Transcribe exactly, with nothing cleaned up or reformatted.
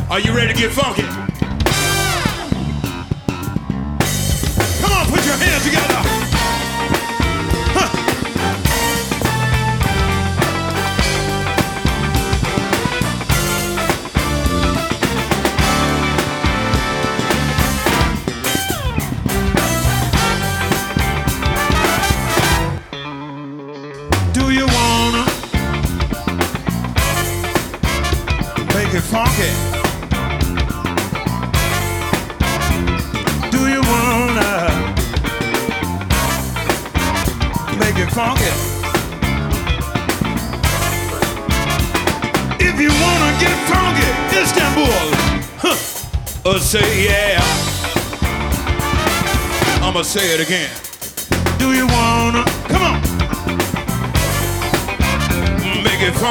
Are you ready to get funky? Come on, put your hands together. Huh. Do you wanna make it funky? Do you wanna make it funky? If you wanna get funky, Istanbul, huh, uh, say yeah. I'ma say it again. Do you wanna, come on, make it funky?